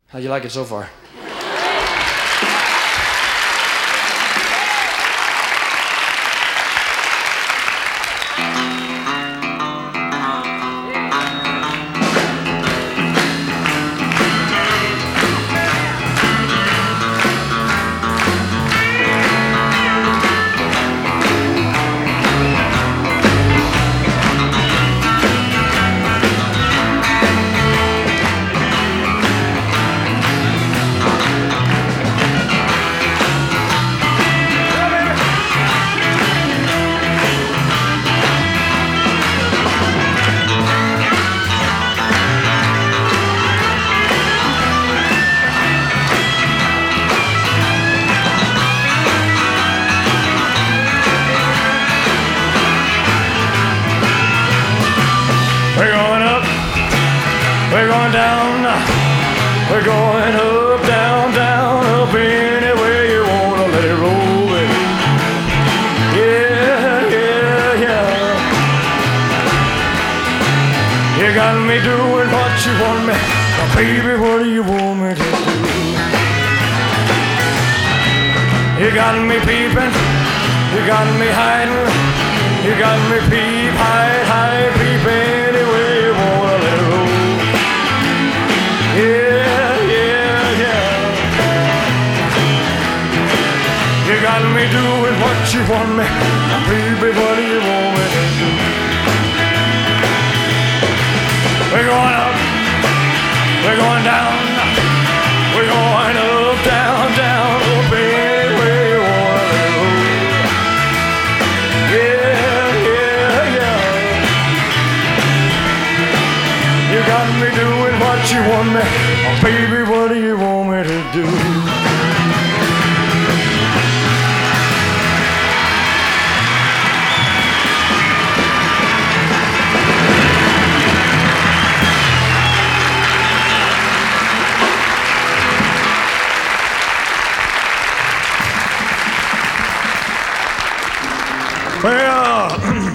How you like it so far? We're going up, we're going down, we're going up, down, down, up anywhere you wanna let it roll, baby. Yeah, yeah, yeah. You got me doing what you want me, now, baby, what do you want me to do? You got me peeping, you got me hiding, you got me peep, hide, hide, peeping. You got me doing what you want me, baby, what do you want me to do? We're going up, we're going down, we're going up, down, down, up anywhere you wanna let it roll. Yeah, yeah, yeah. You got me doing what you want me, baby, what do you want me to do? Well,